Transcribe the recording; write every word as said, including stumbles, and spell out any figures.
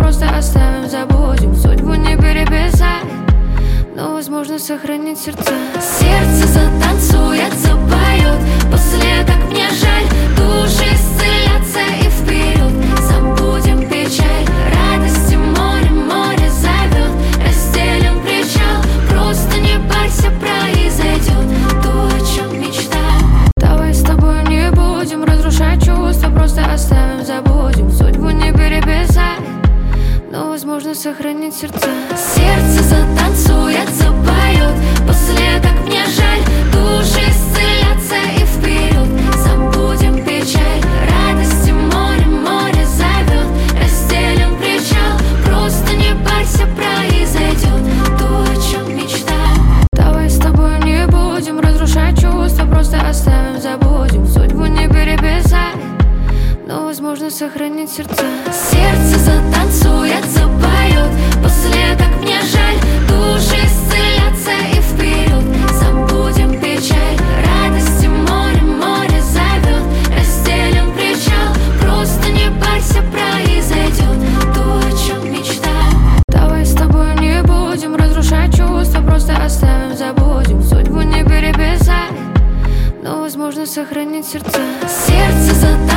просто оставим, забудем. Судьбу не переписать, но возможно сохранить сердца. Сердце затанцует, запоет после «как мне жаль». Души исцелятся и вперед, забудем печаль. Радости море, море зовет, разделим причал. Просто не парься, произойдет то, о чем мечтал. Давай с тобой не будем разрушать чувства, просто оставим, забудем. Судьбу не переписать, но возможно сохранить сердца. Сердце затанцует, запоет после «как мне жаль». Души исцелятся и вперед, забудем печаль. Радости море, море зовет, разделим причал. Просто не парься, произойдет то, о чем мечтал. Давай с тобой не будем разрушать чувства, просто оставим, забудем. Судьбу не переписать, но возможно сохранить сердца. Сердце затанцует, запоет после «как мне жаль». Души исцелятся и вперед, забудем печаль. Радости море, море зовет, разделим причал. Просто не парься, произойдет то, о чем мечтал. Давай с тобой не будем разрушать чувства, просто оставим, забудем. Судьбу не переписать, но возможно сохранить сердца. Сердце затанцует,